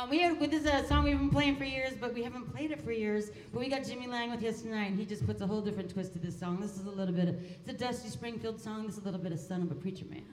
This is a song we've been playing for years, but we haven't played it for years. But we got Jimmy Lang with us tonight, and he just puts a whole different twist to this song. This is a little bit of, it's a Dusty Springfield song. This is a little bit of Son of a Preacher Man.